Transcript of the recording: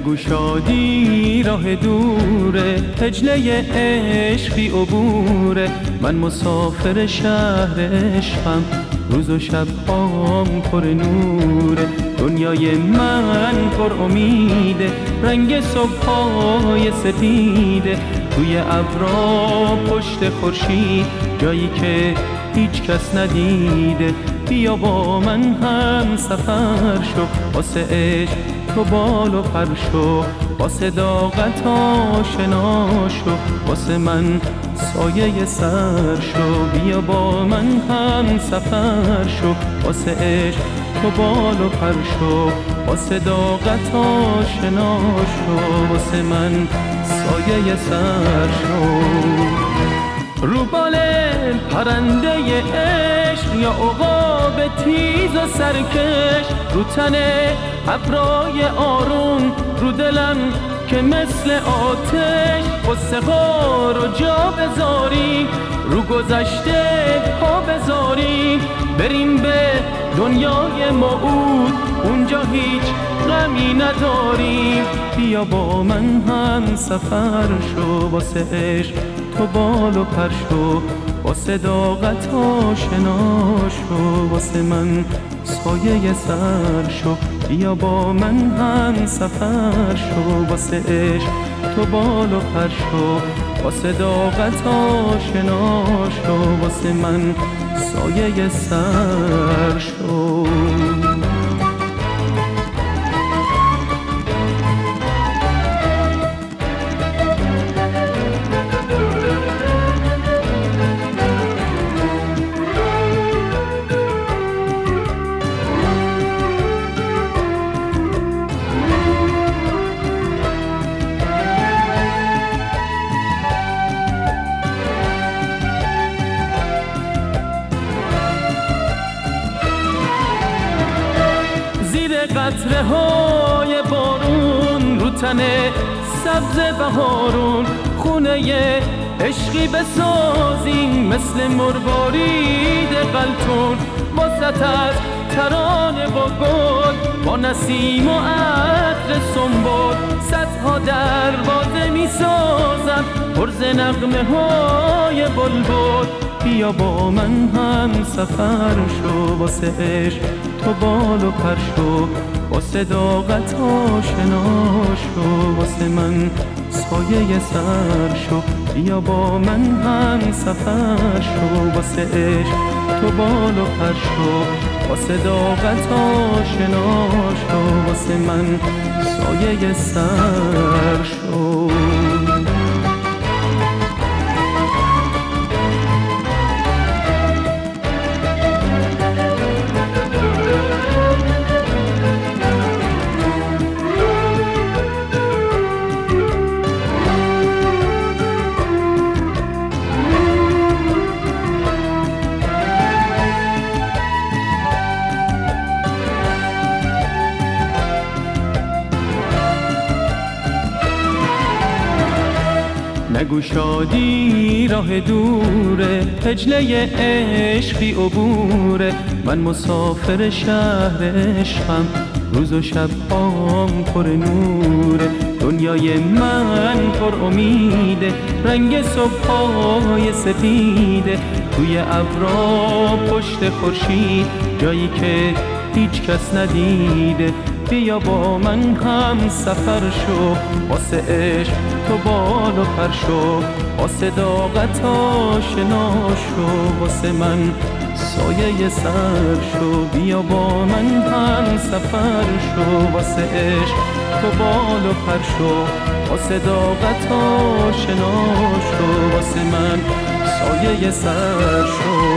نگو شادی راه دوره، هجله عشقی عبوره. من مسافر شهر عشقم، روز و شب هام پر نوره. دنیای من پر امیده، رنگ صبح‌های سپیده. توی ابرا پشت خورشید، جایی که هیچ کس ندیده. بیا با من هم سفر شو، واسه عشق تو بال و پر شو. با صداقت آشنا شو، واسه من سایه سر شو. بیا با من هم سفر شو، واسه عشق تو بال و پر شو. با صداقت آشنا شو، واسه من سایه سر شو. رو بال پرنده عشق یا عقاب تیز و سرکش، رو تن ابرای آروم، رو دلم که مثل آتش. قصه ها رو جا بذاریم، رو گذشته پا بذاریم. بریم به دنیای موعود، اونجا هیچ غمی نداریم. بیا با من هم سفر شو، واسه عشق تو بال و پر شو. با صداقت آشنا شو، واسه من سایه سر شو. بیا با من هم سفر شو، واسه عشق تو بال و پر شو. با صداقت آشنا شو، واسه من سایه سر شو. قطره های بارون، رو تن سبز بهارون. خونه عشقی بسازیم مثل مروارید قلتون. واسط از ترانه با گل، با نسیم و عطر سنبل. صدها دروازه می سازم پرز نغمه های بلبل. بیا با من هم سفر شو، واسه عشق تو بال و پر شو. با صداقت آشنا شو، واسه من سایه سر شو. بیا با من هم سفر شو، واسه عشق تو بال و پر شو. با صداقت آشنا شو، واسه من سایه سر شو. نگو شادی راه دوره، هجله عشقی عبوره. من مسافر شهر عشقم، روز و شب هام پر نوره. دنیای من پر امیده، رنگ صبح‌های سپیده. توی ابرا پشت خورشید، جایی که هیچ کس ندیده. بیا با من هم سفر شو، واسه عشق تو بال و پر شو. با صداقت آشنا شو، واسه من سایه سر شو. بیا با من هم سفر شو، واسه عشق تو بال و پر شو. با صداقت آشنا شو، واسه من سایه سر شو.